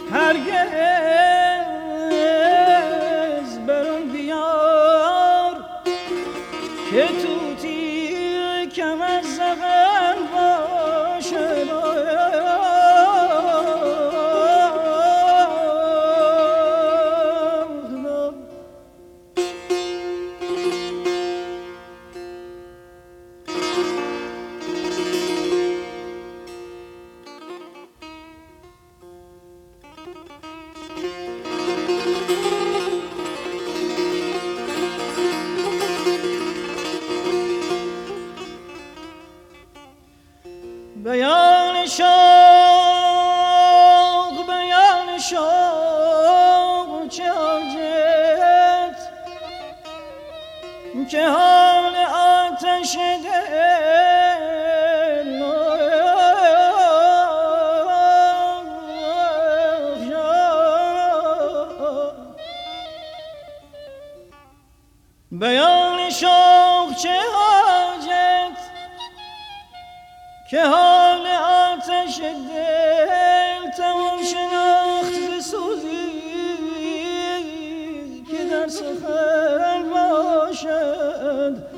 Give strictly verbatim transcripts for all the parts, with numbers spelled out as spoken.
هرگز برون بیار که توتی کم از زغن باشد. بیان شوق بیان شوق چه حاجت که حال آتش دل بیان شوق چه حاجت که حال آتش دل تمام شناخت بسوزی که در سخن باشد.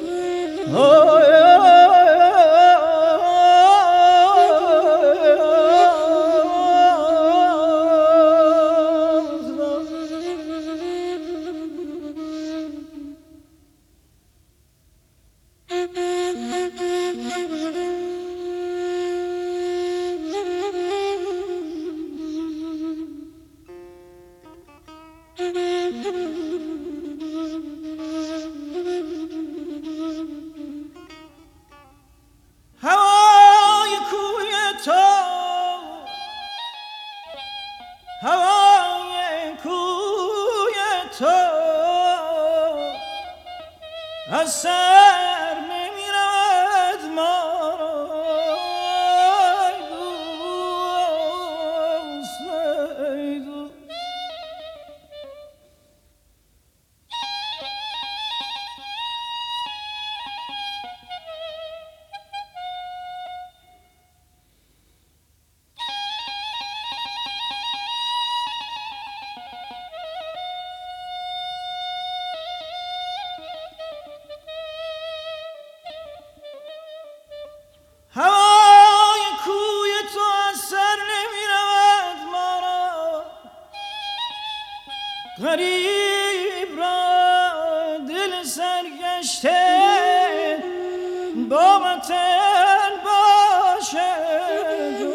هوای کوی تو هوای کوی تو از سر نمی رود ما هوای کوی تو از سر نمی رود ما را غریب را دل سرگشته با وطن باشد.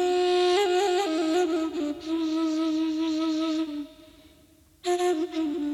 Mm-hmm.